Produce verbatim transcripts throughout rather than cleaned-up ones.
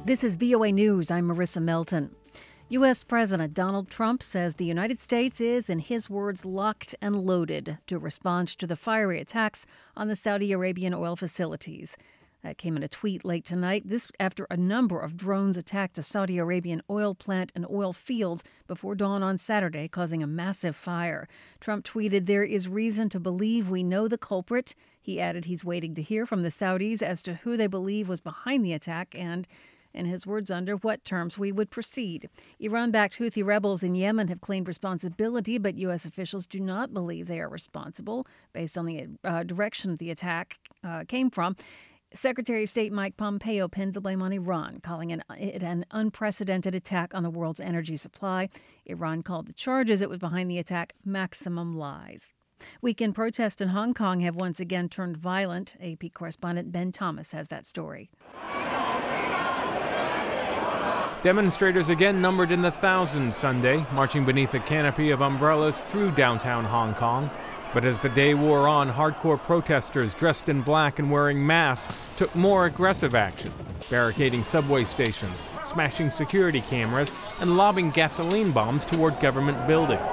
This is V O A News. I'm Marissa Melton. U S. President Donald Trump says the United States is, in his words, locked and loaded to respond to the fiery attacks on the Saudi Arabian oil facilities. That came in a tweet late tonight. This after a number of drones attacked a Saudi Arabian oil plant and oil fields before dawn on Saturday, causing a massive fire. Trump tweeted, "There is reason to believe we know the culprit." He added he's waiting to hear from the Saudis as to who they believe was behind the attack and, in his words, under what terms we would proceed. Iran-backed Houthi rebels in Yemen have claimed responsibility, but U S officials do not believe they are responsible based on the uh, direction the attack uh, came from. Secretary of State Mike Pompeo pinned the blame on Iran, calling it an unprecedented attack on the world's energy supply. Iran called the charges it was behind the attack maximum lies. Weekend protests in Hong Kong have once again turned violent. A P correspondent Ben Thomas has that story. Demonstrators again numbered in the thousands Sunday, marching beneath a canopy of umbrellas through downtown Hong Kong. But as the day wore on, hardcore protesters dressed in black and wearing masks took more aggressive action, barricading subway stations, smashing security cameras, and lobbing gasoline bombs toward government buildings.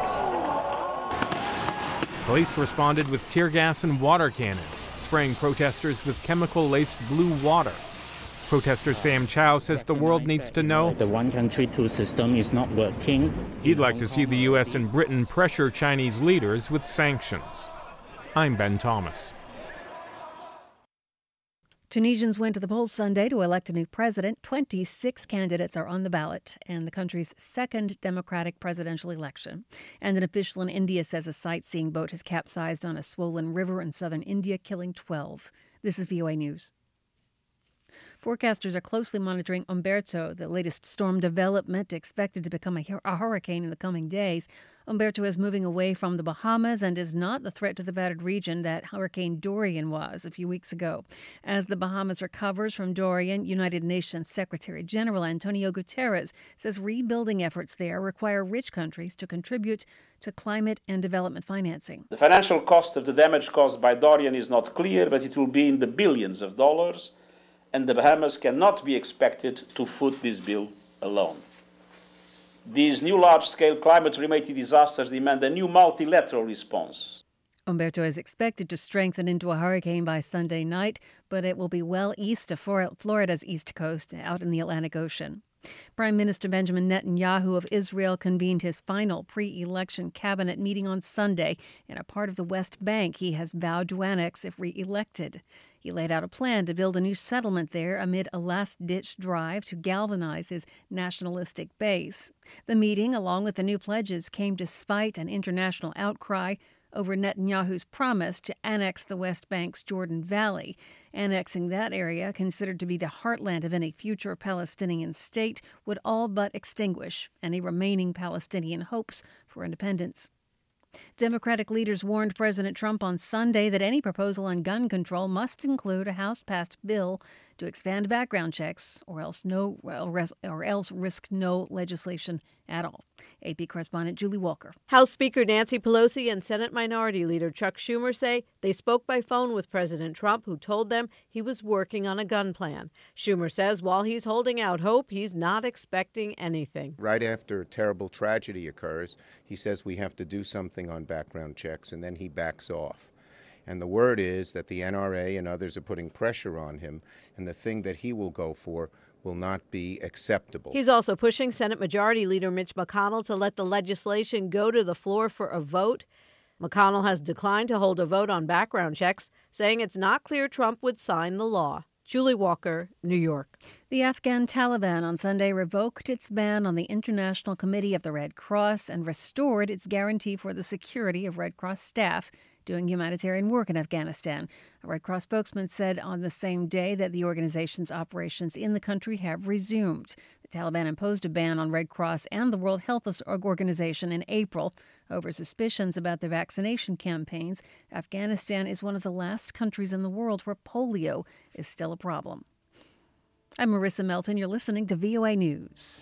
Police responded with tear gas and water cannons, spraying protesters with chemical-laced blue water. Protester Sam Chow says the world needs to know the one country, two system is not working. He'd like to see the U S and Britain pressure Chinese leaders with sanctions. I'm Ben Thomas. Tunisians went to the polls Sunday to elect a new president. twenty-six candidates are on the ballot in the country's second democratic presidential election. And an official in India says a sightseeing boat has capsized on a swollen river in southern India, killing twelve. This is V O A News. Forecasters are closely monitoring Umberto, the latest storm development expected to become a, a hurricane in the coming days. Umberto is moving away from the Bahamas and is not the threat to the battered region that Hurricane Dorian was a few weeks ago. As the Bahamas recovers from Dorian, United Nations Secretary General Antonio Guterres says rebuilding efforts there require rich countries to contribute to climate and development financing. The financial cost of the damage caused by Dorian is not clear, but it will be in the billions of dollars, and the Bahamas cannot be expected to foot this bill alone. These new large-scale climate-related disasters demand a new multilateral response. Umberto is expected to strengthen into a hurricane by Sunday night, but it will be well east of Florida's east coast, out in the Atlantic Ocean. Prime Minister Benjamin Netanyahu of Israel convened his final pre-election cabinet meeting on Sunday in a part of the West Bank he has vowed to annex if re-elected. He laid out a plan to build a new settlement there amid a last-ditch drive to galvanize his nationalistic base. The meeting, along with the new pledges, came despite an international outcry over Netanyahu's promise to annex the West Bank's Jordan Valley. Annexing that area, considered to be the heartland of any future Palestinian state, would all but extinguish any remaining Palestinian hopes for independence. Democratic leaders warned President Trump on Sunday that any proposal on gun control must include a House-passed bill to expand background checks, or else no, or else risk no legislation at all. A P correspondent Julie Walker. House Speaker Nancy Pelosi and Senate Minority Leader Chuck Schumer say they spoke by phone with President Trump, who told them he was working on a gun plan. Schumer says while he's holding out hope, he's not expecting anything. Right after a terrible tragedy occurs, he says we have to do something on background checks, and then he backs off. And the word is that the N R A and others are putting pressure on him, and the thing that he will go for will not be acceptable. He's also pushing Senate Majority Leader Mitch McConnell to let the legislation go to the floor for a vote. McConnell has declined to hold a vote on background checks, saying it's not clear Trump would sign the law. Julie Walker, New York. The Afghan Taliban on Sunday revoked its ban on the International Committee of the Red Cross and restored its guarantee for the security of Red Cross staff doing humanitarian work in Afghanistan. A Red Cross spokesman said on the same day that the organization's operations in the country have resumed. The Taliban imposed a ban on Red Cross and the World Health Organization in April over suspicions about their vaccination campaigns. Afghanistan is one of the last countries in the world where polio is still a problem. I'm Marissa Melton. You're listening to V O A News.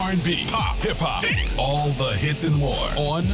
R and B, pop, hip hop, all the hits and more on